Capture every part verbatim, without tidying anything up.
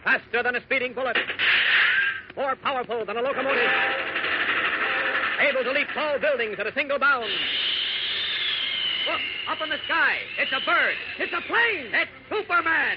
Faster than a speeding bullet. More powerful than a locomotive. Able to leap tall buildings at a single bound. Look, up in the sky. It's a bird. It's a plane. It's Superman.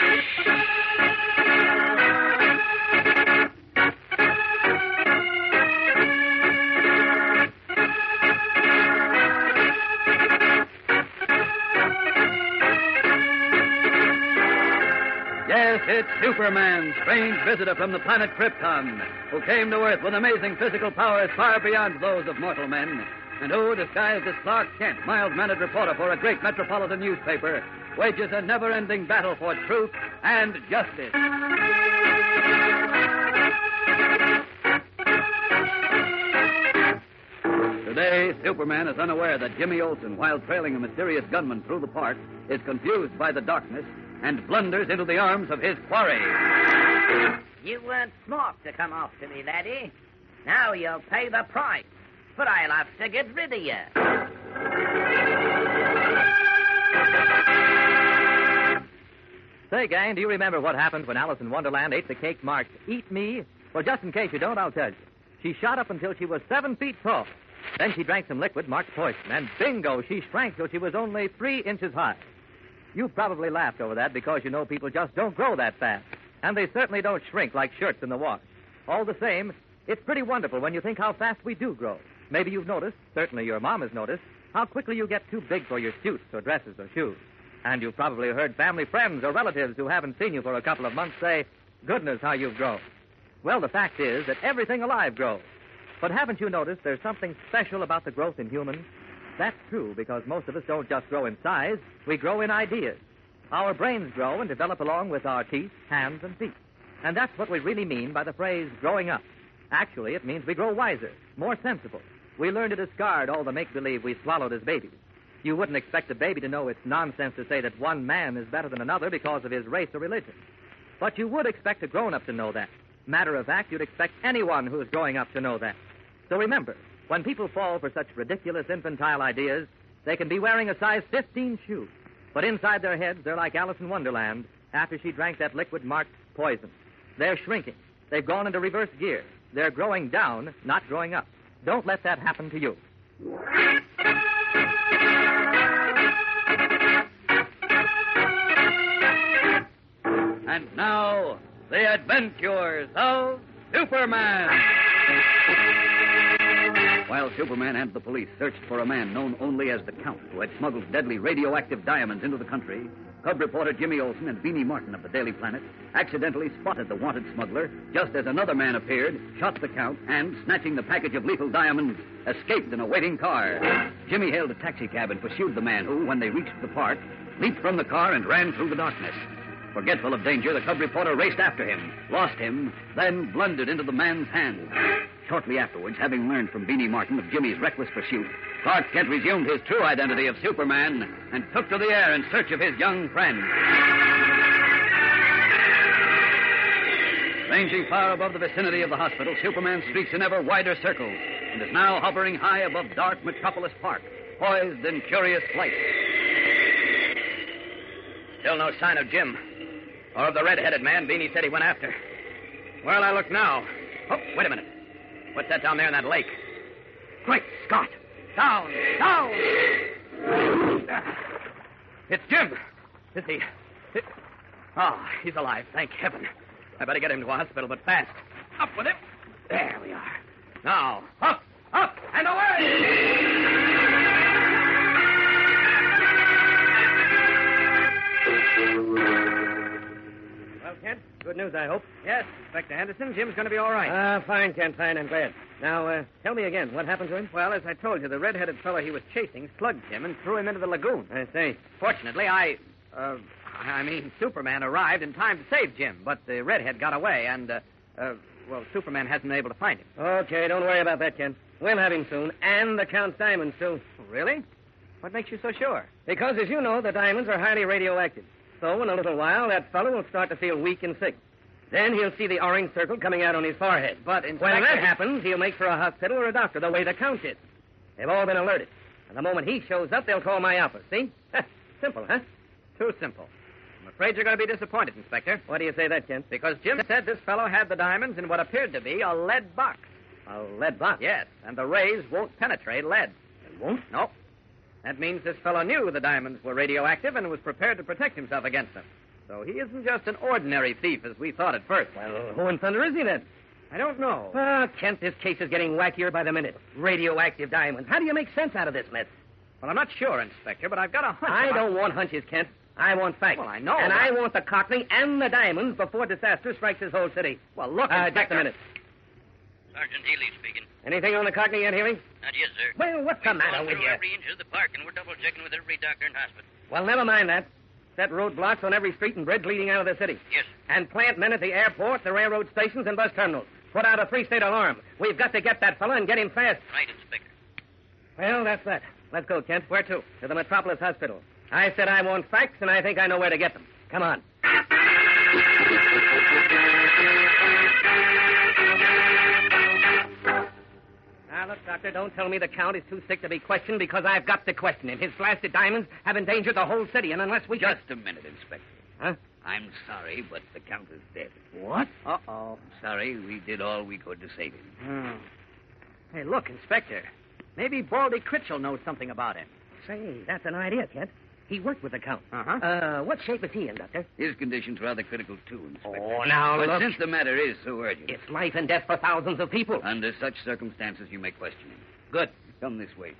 Yes, it's Superman, strange visitor from the planet Krypton, who came to Earth with amazing physical powers far beyond those of mortal men, and who, disguised as Clark Kent, mild-mannered reporter for a great metropolitan newspaper, wages a never-ending battle for truth and justice. Today, Superman is unaware that Jimmy Olsen, while trailing a mysterious gunman through the park, is confused by the darkness and blunders into the arms of his quarry. You weren't smart to come after me, laddie. Now you'll pay the price, but I'll have to get rid of you. Say, gang, do you remember what happened when Alice in Wonderland ate the cake marked Eat Me? Well, just in case you don't, I'll tell you. She shot up until she was seven feet tall. Then she drank some liquid marked poison, and bingo, she shrank till she was only three inches high. You probably laughed over that because you know people just don't grow that fast. And they certainly don't shrink like shirts in the wash. All the same, it's pretty wonderful when you think how fast we do grow. Maybe you've noticed, certainly your mom has noticed, how quickly you get too big for your suits or dresses or shoes. And you've probably heard family friends or relatives who haven't seen you for a couple of months say, goodness, how you've grown. Well, the fact is that everything alive grows. But haven't you noticed there's something special about the growth in humans? That's true, because most of us don't just grow in size, we grow in ideas. Our brains grow and develop along with our teeth, hands, and feet. And that's what we really mean by the phrase growing up. Actually, it means we grow wiser, more sensible. We learn to discard all the make-believe we swallowed as babies. You wouldn't expect a baby to know it's nonsense to say that one man is better than another because of his race or religion. But you would expect a grown-up to know that. Matter of fact, you'd expect anyone who's growing up to know that. So remember, when people fall for such ridiculous infantile ideas, they can be wearing a size fifteen shoe. But inside their heads, they're like Alice in Wonderland after she drank that liquid marked poison. They're shrinking. They've gone into reverse gear. They're growing down, not growing up. Don't let that happen to you. And now, the adventures of Superman. While Superman and the police searched for a man known only as the Count, who had smuggled deadly radioactive diamonds into the country, cub reporter Jimmy Olsen and Beanie Martin of the Daily Planet accidentally spotted the wanted smuggler just as another man appeared, shot the Count, and, snatching the package of lethal diamonds, escaped in a waiting car. Jimmy hailed a taxicab and pursued the man who, when they reached the park, leaped from the car and ran through the darkness. Forgetful of danger, the cub reporter raced after him, lost him, then blundered into the man's hands. Shortly afterwards, having learned from Beanie Martin of Jimmy's reckless pursuit, Clark Kent resumed his true identity of Superman and took to the air in search of his young friend. Ranging far above the vicinity of the hospital, Superman streaks in ever wider circles and is now hovering high above dark Metropolis Park, poised in curious flight. Still no sign of Jim. Or of the red-headed man Beanie said he went after. Where'll I look now? Oh, wait a minute. What's that down there in that lake? Great Scott! Down! Down! It's Jim! Is he? It... Oh, he's alive, thank heaven. I better get him to a hospital, but fast. Up with him. There we are. Now, up, up, and away! Well, Kent, good news, I hope. Yes, Inspector Henderson, Jim's going to be all right. Ah, fine, Kent, fine. I'm glad. Now, uh, tell me again, what happened to him? Well, as I told you, the red-headed fellow he was chasing slugged Jim and threw him into the lagoon. I see. Fortunately, I, uh, I mean, Superman arrived in time to save Jim, but the redhead got away, and, uh, uh, well, Superman hasn't been able to find him. Okay, don't worry about that, Kent. We'll have him soon, and the Count's diamonds, too. Really? What makes you so sure? Because, as you know, the diamonds are highly radioactive. So, in a little while, that fellow will start to feel weak and sick. Then he'll see the orange circle coming out on his forehead. But, Inspector... When that happens, he'll make for a hospital or a doctor, the way the Count did. They've all been alerted. And the moment he shows up, they'll call my office, see? Simple, huh? Too simple. I'm afraid you're going to be disappointed, Inspector. Why do you say that, Kent? Because Jim said this fellow had the diamonds in what appeared to be a lead box. A lead box? Yes, and the rays won't penetrate lead. It won't? No. That means this fellow knew the diamonds were radioactive and was prepared to protect himself against them. So he isn't just an ordinary thief as we thought at first. Well, who in thunder is he then? I don't know. Ah, Kent, this case is getting wackier by the minute. Radioactive diamonds. How do you make sense out of this mess? Well, I'm not sure, Inspector, but I've got a hunch. I about... don't want hunches, Kent. I want facts. Well, I know. And but... I want the Cockney and the diamonds before disaster strikes this whole city. Well, look, uh, Inspector. just a minute. Sergeant Healy speaking. Anything on the Cockney yet, Healy? Not yet, sir. Well, what's the We've matter gone with through you? every inch of the park, and we're double-checking with every doctor and hospital. Well, never mind that. Set roadblocks on every street and bridge leading out of the city. Yes. And plant men at the airport, the railroad stations, and bus terminals. Put out a three-state alarm. We've got to get that fella and get him fast. Right, Inspector. Well, that's that. Let's go, Kent. Where to? To the Metropolis Hospital. I said I want facts, and I think I know where to get them. Come on. Now, look, Doctor, don't tell me the Count is too sick to be questioned because I've got to question him. His blasted diamonds have endangered the whole city, and unless we... Just a minute, Inspector. Huh? I'm sorry, but the Count is dead. What? Uh-oh. Sorry, we did all we could to save him. Hmm. Hey, look, Inspector. Maybe Baldy Critchell knows something about him. Say, that's an idea, Kent. He worked with the Count. Uh-huh. Uh, what shape is he in, Doctor? His condition's rather critical, too, Inspector. Oh, now, But look. since the matter is so urgent, It's life and death for thousands of people. under such circumstances, you may question him. Good. Come this way.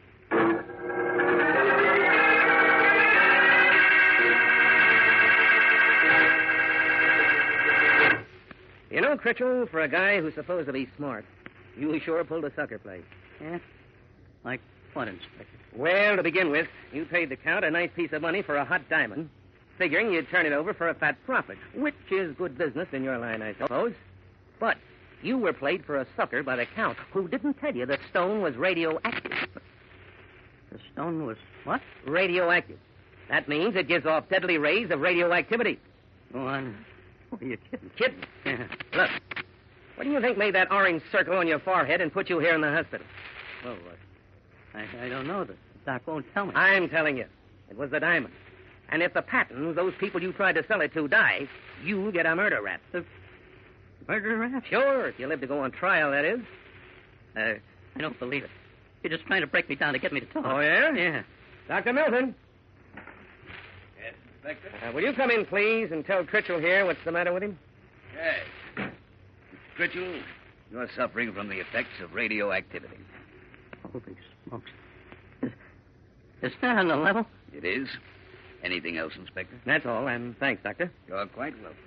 You know, Critchell, for a guy who's supposed to be smart, you sure pulled a sucker play. Yeah? Like what, Inspector? Well, to begin with, you paid the Count a nice piece of money for a hot diamond, figuring you'd turn it over for a fat profit, which is good business in your line, I suppose. But you were played for a sucker by the Count, who didn't tell you the stone was radioactive. The stone was what? Radioactive. That means it gives off deadly rays of radioactivity. Oh, I'm... What are you kidding? Kidding? Yeah. Look, what do you think made that orange circle on your forehead and put you here in the hospital? Well, uh, I, I don't know. The doc won't tell me. I'm telling you. It was the diamond. And if the patents, those people you tried to sell it to, die, you get a murder rap. The murder rap? Sure, if you live to go on trial, that is. Uh, I don't believe it. You're just trying to break me down to get me to talk. Oh, yeah? Yeah. Doctor Milton, Yes, Inspector? uh, will you come in, please, and tell Critchell here what's the matter with him? Yes. Critchell, you're suffering from the effects of radioactivity. Holy smokes. Is, is that on the level? It is. Anything else, Inspector? That's all, and thanks, Doctor. You're quite welcome.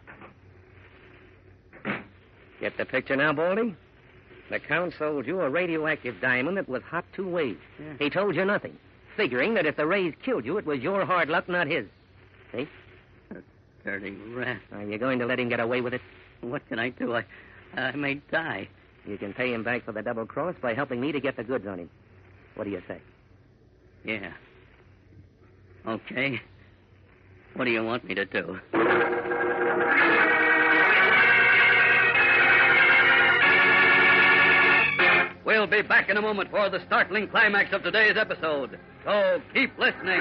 Get the picture now, Baldy? The Count sold you a radioactive diamond that was hot two ways. Yeah. He told you nothing, figuring that if the rays killed you, it was your hard luck, not his. See? Dirty rat. Are you going to let him get away with it? What can I do? I, I may die. You can pay him back for the double cross by helping me to get the goods on him. What do you say? Yeah. Okay. What do you want me to do? We'll be back in a moment for the startling climax of today's episode. So keep listening.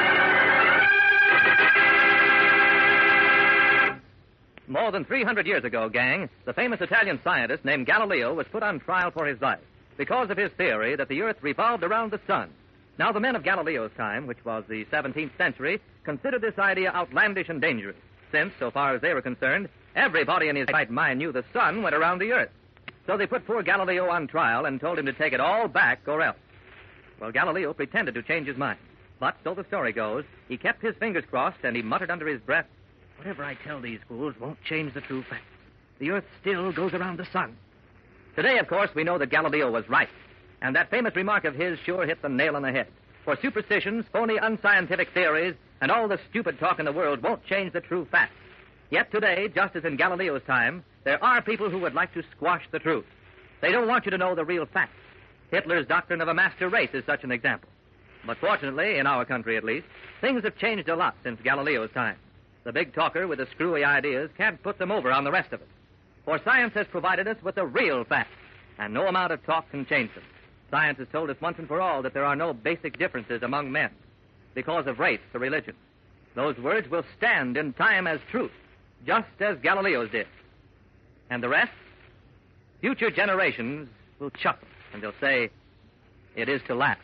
More than three hundred years ago, gang, the famous Italian scientist named Galileo was put on trial for his life because of his theory that the Earth revolved around the sun. Now, the men of Galileo's time, which was the seventeenth century, considered this idea outlandish and dangerous, since, so far as they were concerned, everybody in his right mind knew the sun went around the Earth. So they put poor Galileo on trial and told him to take it all back or else. Well, Galileo pretended to change his mind. But, so the story goes, he kept his fingers crossed and he muttered under his breath, "Whatever I tell these fools won't change the true facts. The Earth still goes around the sun." Today, of course, we know that Galileo was right. And that famous remark of his sure hit the nail on the head. For superstitions, phony unscientific theories, and all the stupid talk in the world won't change the true facts. Yet today, just as in Galileo's time, there are people who would like to squash the truth. They don't want you to know the real facts. Hitler's doctrine of a master race is such an example. But fortunately, in our country at least, things have changed a lot since Galileo's time. The big talker with the screwy ideas can't put them over on the rest of us. For science has provided us with the real facts, and no amount of talk can change them. Science has told us once and for all that there are no basic differences among men because of race or religion. Those words will stand in time as truth, just as Galileo's did. And the rest? Future generations will chuckle, and they'll say, it is to laugh.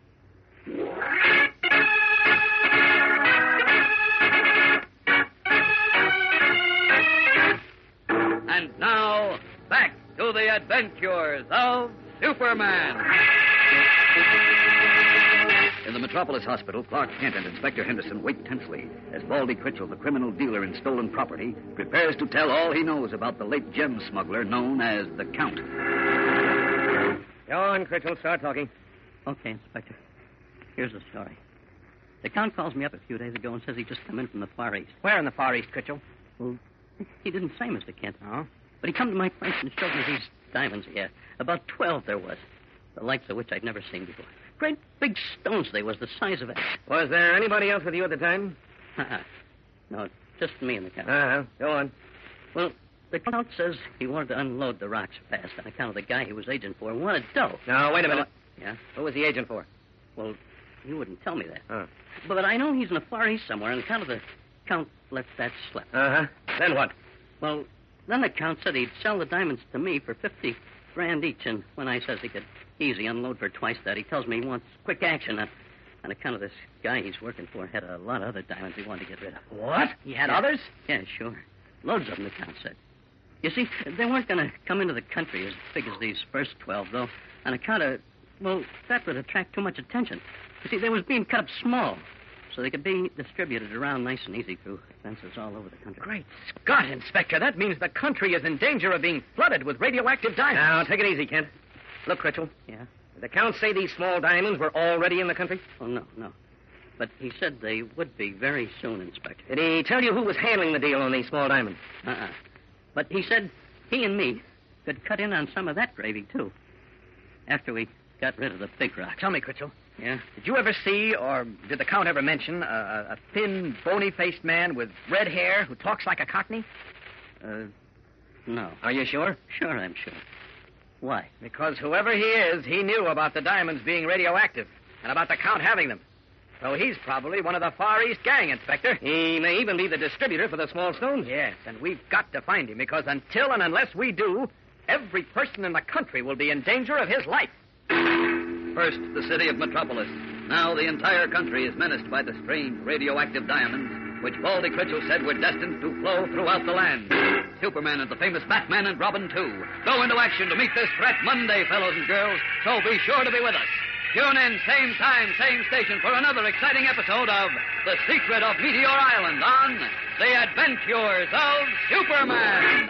And now, back to the adventures of Superman. In the Metropolis Hospital, Clark Kent and Inspector Henderson wait tensely as Baldy Critchell, the criminal dealer in stolen property, prepares to tell all he knows about the late gem smuggler known as the Count. Go on, Critchell. Start talking. Okay, Inspector. Here's the story. The Count calls me up a few days ago and says he just come in from the Far East. Where in the Far East, Critchell? Well, he didn't say, Mister Kent. Oh? But he come to my place and showed me these diamonds he had. About twelve there was, the likes of which I'd never seen before. Great big stones they was, the size of it. Was there anybody else with you at the time? Uh-uh. No, just me and the Count. Uh-huh. Go on. Well, the Count says he wanted to unload the rocks fast on account of the guy he was agent for and wanted dough. Now, wait a minute. So, yeah? What was the agent for? Well, he wouldn't tell me that. Oh. But I know he's in the Far East somewhere, and the Count of the Count let that slip. Uh-huh. Then what? Well, then the Count said he'd sell the diamonds to me for fifty grand each, and when I says he could easy unload for twice that, he tells me he wants quick action on, on account of this guy he's working for had a lot of other diamonds he wanted to get rid of. What? He had Yeah. others? Yeah, sure. Loads of them, the Count said. You see, they weren't going to come into the country as big as these first twelve, though, on account of, well, that would attract too much attention. You see, they was being cut up small, so they could be distributed around nice and easy through fences all over the country. Great Scott, Inspector. That means the country is in danger of being flooded with radioactive diamonds. Now, take it easy, Kent. Look, Critchell. Yeah? Did the Count say these small diamonds were already in the country? Oh, no, no. But he said they would be very soon, Inspector. Did he tell you who was handling the deal on these small diamonds? Uh-uh. But he said he and me could cut in on some of that gravy, too, after we got rid of the big rock. Tell me, Critchell. Yeah? Did you ever see, or did the Count ever mention, a, a thin, bony-faced man with red hair who talks like a Cockney? Uh, no. Are you sure? Sure, I'm sure. Why? Because whoever he is, he knew about the diamonds being radioactive and about the Count having them. So he's probably one of the Far East gang, Inspector. He may even be the distributor for the small stones. Yes, and we've got to find him, because until and unless we do, every person in the country will be in danger of his life. First, the city of Metropolis. Now the entire country is menaced by the strange radioactive diamonds, which Baldy Critchell said were destined to flow throughout the land. Superman and the famous Batman and Robin, too, go into action to meet this threat Monday, fellows and girls, so be sure to be with us. Tune in, same time, same station, for another exciting episode of The Secret of Meteor Island on The Adventures of Superman.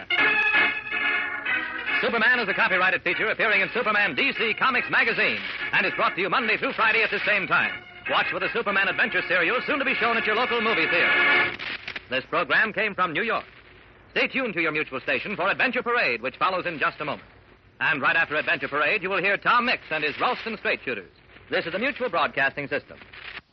Superman is a copyrighted feature appearing in Superman D C Comics magazine and is brought to you Monday through Friday at the same time. Watch for the Superman Adventure serial, soon to be shown at your local movie theater. This program came from New York. Stay tuned to your mutual station for Adventure Parade, which follows in just a moment. And right after Adventure Parade, you will hear Tom Mix and his Ralston Straight Shooters. This is the Mutual Broadcasting System.